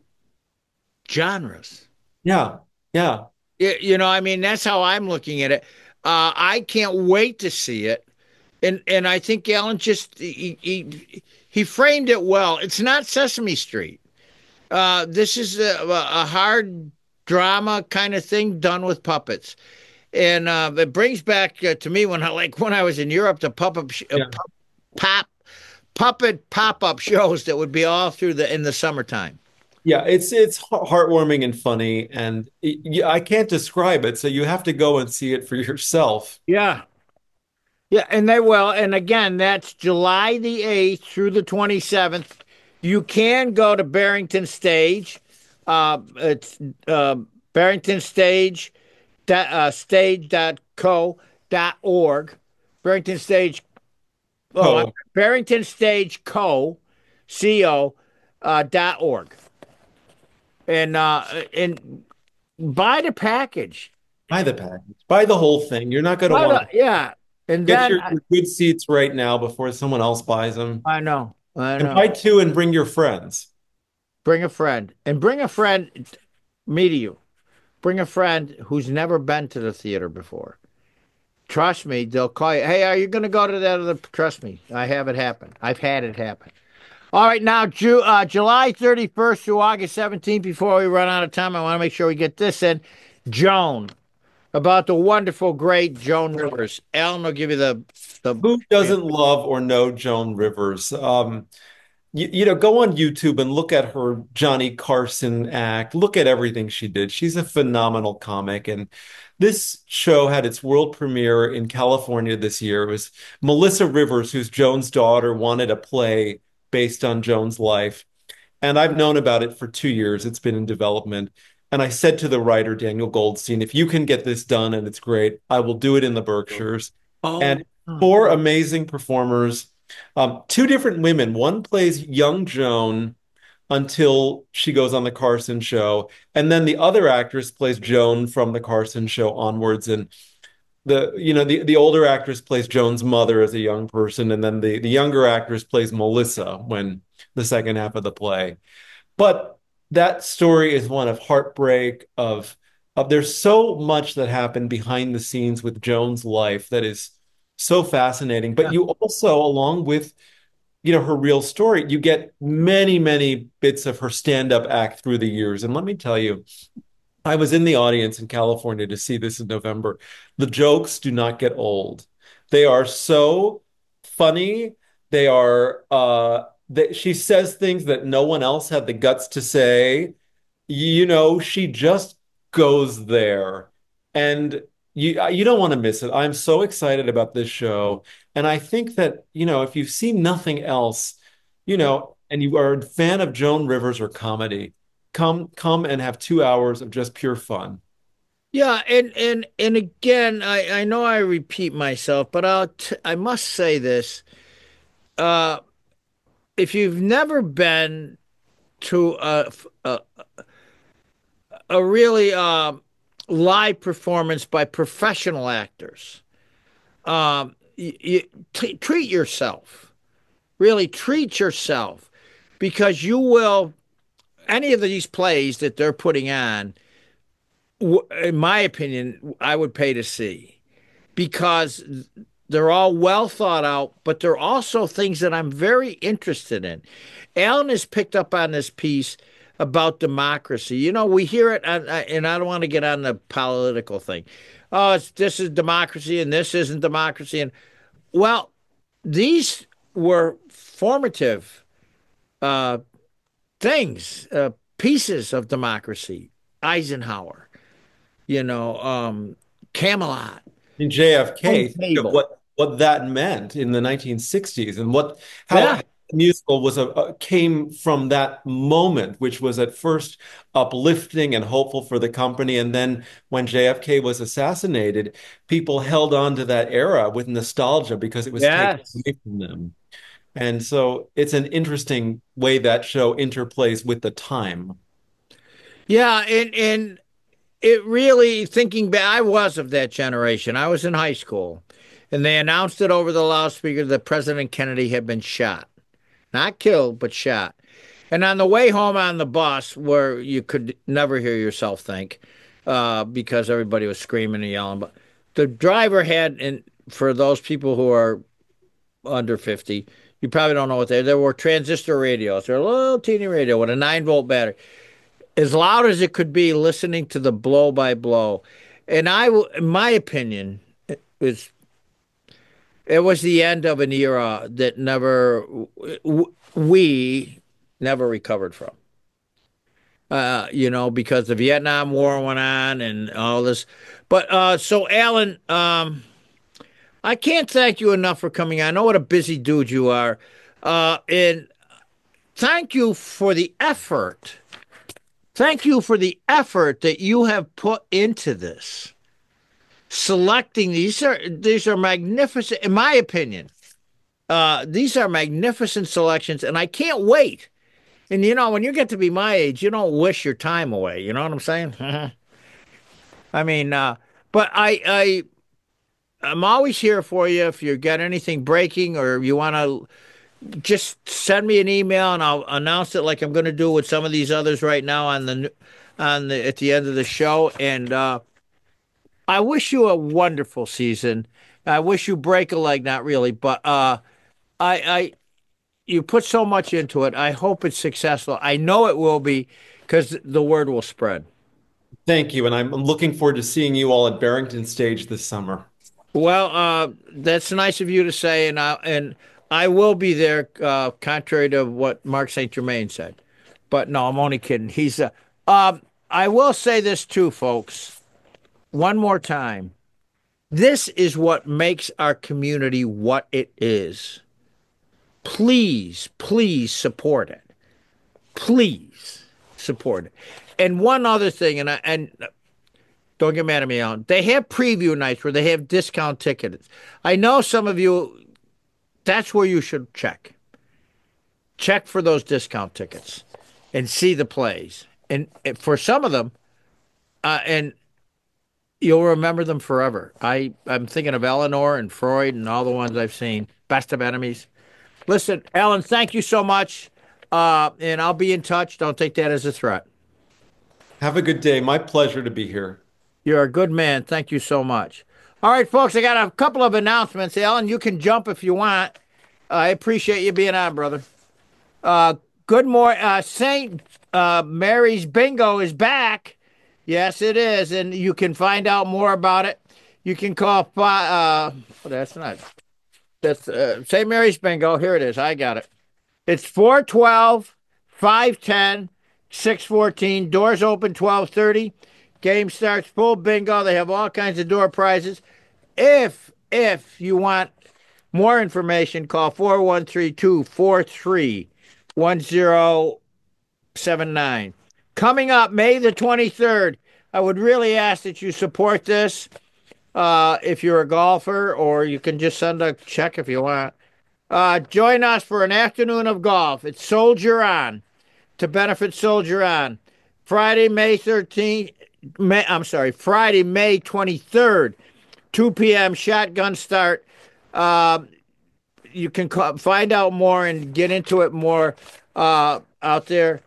genres. Yeah, yeah. Y- You know, I mean, that's how I'm looking at it. Uh, I can't wait to see it. And and I think Alan just he, he he framed it well. It's not Sesame Street. Uh, this is a, a hard drama kind of thing done with puppets, and uh, it brings back uh, to me when I like when I was in Europe the puppet sh- uh, Yeah. pu- pop puppet pop up shows that would be all through the in the summertime. Yeah, it's it's heartwarming and funny, and it, yeah, I can't describe it, so you have to go and see it for yourself. Yeah, yeah, and they will. And again, that's July the eighth through the twenty-seventh. You can go to Barrington Stage. Uh, it's uh, Barrington Stage, dot, uh, stage dot co dot org. Barrington Stage, oh, I'm- Oh, Barrington Stage Co, C O, uh, dot org. And, uh, and buy the package. buy the package, buy the whole thing. You're not going to Buy want the- yeah. And to get then, your, your good seats right now before someone else buys them. I know, I And know. buy two and bring your friends. Bring a friend and bring a friend, me to you. Bring a friend who's never been to the theater before. Trust me, they'll call you. Hey, are you going to go to that other? Trust me, I have it happen. I've had it happen. All right, now Ju- uh, July thirty-first through August seventeenth. Before we run out of time, I want to make sure we get this in. Joan, about the wonderful, great Joan Rivers. Alan will give you the the. Who doesn't love or know Joan Rivers? Um, you, you know, go on YouTube and look at her Johnny Carson act. Look at everything she did. She's a phenomenal comic. And this show had its world premiere in California this year. It was Melissa Rivers, who's Joan's daughter, wanted a play based on Joan's life. And I've known about it for two years. It's been in development. And I said to the writer, Daniel Goldstein, if you can get this done and it's great, I will do it in the Berkshires. Oh, And four amazing performers, um, two different women. One plays young Joan until she goes on the Carson show. And then the other actress plays Joan from the Carson show onwards. And the, you know, the, the older actress plays Joan's mother as a young person. And then the, the younger actress plays Melissa when the second half of the play. But that story is one of heartbreak, of of there's so much that happened behind the scenes with Joan's life that is so fascinating. But yeah. you also, along with, you know, her real story, you get many, many bits of her stand-up act through the years. And let me tell you, I was in the audience in California to see this in November. The jokes do not get old. They are so funny. They are uh that she says things that no one else had the guts to say. You know, she just goes there. And you you don't want to miss it. I'm so excited about this show. And I think that, you know, if you've seen nothing else, you know, and you are a fan of Joan Rivers or comedy, come come and have two hours of just pure fun. Yeah, and and and again, I I know I repeat myself, but I'll t- I must say this. Uh, if you've never been to a a, a really uh, live performance by professional actors, um, you, you t- treat yourself. Really treat yourself, because you will. Any of these plays that they're putting on, w- in my opinion, I would pay to see, because they're all well thought out, but they're also things that I'm very interested in. Alan has picked up on this piece about democracy. You know, we hear it, on, and I don't want to get on the political thing. Oh, it's, this is democracy and this isn't democracy. And well, these were formative uh, things, uh, pieces of democracy. Eisenhower, you know, um, Camelot. In J F K, On think of table. what what that meant in the nineteen sixties, and what how Yeah. the musical was a, a came from that moment, which was at first uplifting and hopeful for the company, and then when J F K was assassinated, people held on to that era with nostalgia because it was taken Yes. away from them. And so it's an interesting way that show interplays with the time. Yeah, and and it really, thinking back, I was of that generation. I was in high school, and they announced it over the loudspeaker that President Kennedy had been shot. Not killed, but shot. And on the way home on the bus, where you could never hear yourself think, uh, because everybody was screaming and yelling, but the driver had, and for those people who are under fifty, you probably don't know what they are. There were transistor radios. They're a little teeny radio with a nine volt battery, as loud as it could be, listening to the blow by blow. And I, in my opinion, it was it was the end of an era that never we never recovered from. Uh, you know, because the Vietnam War went on and all this. But uh, so, Alan, um, I can't thank you enough for coming on. I know what a busy dude you are. Uh, and thank you for the effort. Thank you for the effort that you have put into this. Selecting these are these are magnificent, in my opinion. Uh, these are magnificent selections, and I can't wait. And you know, when you get to be my age, you don't wish your time away. You know what I'm saying? I mean, uh, but I, I, I'm always here for you. If you got anything breaking, or you want to, just send me an email, and I'll announce it like I'm going to do with some of these others right now on the, on the at the end of the show. And uh, I wish you a wonderful season. I wish you break a leg, not really, but uh, I, I, you put so much into it. I hope it's successful. I know it will be, because the word will spread. Thank you, and I'm looking forward to seeing you all at Barrington Stage this summer. Well, uh, that's nice of you to say, and I and I will be there, uh, contrary to what Mark Saint Germain said. But no, I'm only kidding. He's. Uh, um, I will say this too, folks. One more time. This is what makes our community what it is. Please, please support it. Please support it. And one other thing, and I, and don't get mad at me, Alan. They have preview nights where they have discount tickets. I know some of you, that's where you should check. Check for those discount tickets and see the plays. And for some of them, uh, and you'll remember them forever. I, I'm thinking of Eleanor and Freud and all the ones I've seen. Best of Enemies. Listen, Alan, thank you so much. Uh, and I'll be in touch. Don't take that as a threat. Have a good day. My pleasure to be here. You're a good man. Thank you so much. All right, folks, I got a couple of announcements. Alan, you can jump if you want. I appreciate you being on, brother. Uh, good morning. Uh, Saint uh, Mary's Bingo is back. Yes, it is. And you can find out more about it. You can call, uh, well, that's not, that's uh, Saint Mary's Bingo. Here it is. I got it. It's four twelve, five ten, six fourteen. Doors open twelve thirty. Game starts full bingo. They have all kinds of door prizes. If if you want more information, call four one three, two four three, one zero seven nine. Coming up May the twenty-third, I would really ask that you support this uh, if you're a golfer, or you can just send a check if you want. Uh, join us for an afternoon of golf. It's Soldier On, to benefit Soldier On. Friday, May thirteenth. May, I'm sorry, Friday, May twenty-third, two p.m. shotgun start. Um, you can call, find out more and get into it more uh, out there.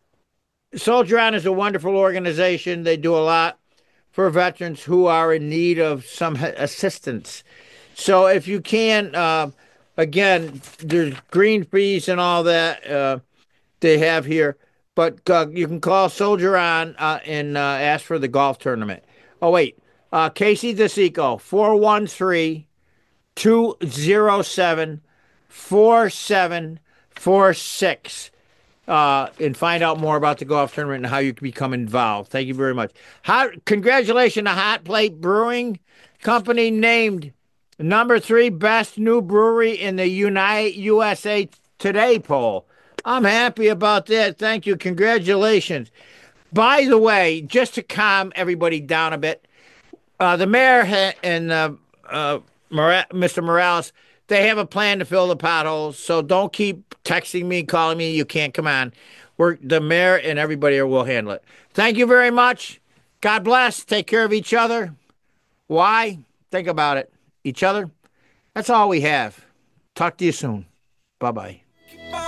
Soldier On is a wonderful organization. They do a lot for veterans who are in need of some assistance. So if you can, uh, again, there's green fees and all that uh, they have here. But uh, you can call Soldier On uh, and uh, ask for the golf tournament. Oh, wait. Uh, Casey DeSico, four one three, two zero seven, four seven four six. Uh, and find out more about the golf tournament and how you can become involved. Thank you very much. Hot, congratulations to Hot Plate Brewing Company, named number three best new brewery in the Unite U S A Today poll. I'm happy about that. Thank you. Congratulations. By the way, just to calm everybody down a bit, uh, the mayor ha- and uh, uh, Mora- Mister Morales, They have a plan to fill the potholes, so don't keep texting me, calling me. You can't come on. We're the mayor and everybody here will handle it. Thank you very much. God bless. Take care of each other. Why? Think about it. Each other. That's all we have. Talk to you soon. Bye-bye.